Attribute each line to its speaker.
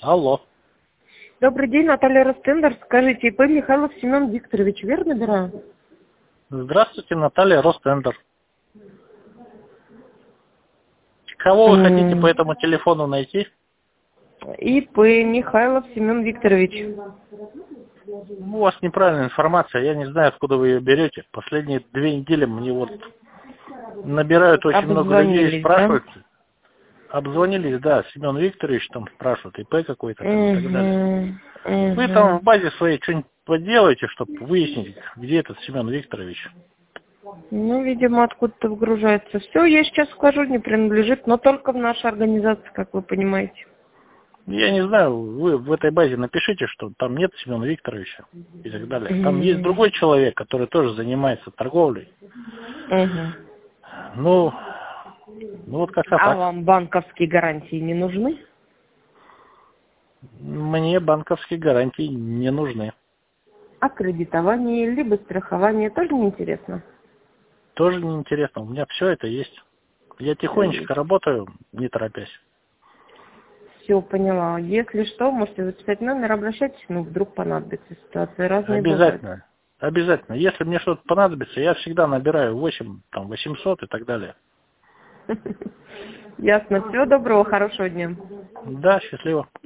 Speaker 1: Алло.
Speaker 2: Добрый день, Наталья Ростендер. Скажите, ИП Михайлов Семен Викторович, верно набираю?
Speaker 1: Здравствуйте, Наталья Ростендер. Кого вы хотите по этому телефону найти?
Speaker 2: ИП Михайлов Семен Викторович.
Speaker 1: У вас неправильная информация, я не знаю, откуда вы ее берете. Последние 2 недели мне вот набирают очень много людей и спрашивают.
Speaker 2: Да?
Speaker 1: Обзвонились, да, Семен Викторович там спрашивают, ИП какой-то там и так далее. Вы
Speaker 2: Угу.
Speaker 1: там в базе своей что-нибудь поделаете, чтобы выяснить, где этот Семен Викторович.
Speaker 2: Ну, видимо, откуда-то выгружается. Все, я сейчас скажу, не принадлежит, но только в нашей организации, как вы понимаете.
Speaker 1: Я не знаю, вы в этой базе напишите, что там нет Семена Викторовича и так далее. Там есть другой человек, который тоже занимается торговлей. Ну вот как-то
Speaker 2: А
Speaker 1: так.
Speaker 2: вам банковские гарантии не нужны?
Speaker 1: Мне банковские гарантии не нужны.
Speaker 2: А кредитование, либо страхование тоже не интересно?
Speaker 1: Тоже не интересно. У меня все это есть. Я тихонечко работаю, не торопясь.
Speaker 2: Все, поняла. Если что, можете записать номер, обращайтесь, ну, вдруг понадобится. Ситуации разные бывают.
Speaker 1: Обязательно. Обязательно. Если мне что-то понадобится, я всегда набираю 800 и так далее.
Speaker 2: Ясно. Всего доброго, хорошего дня.
Speaker 1: Да, счастливо.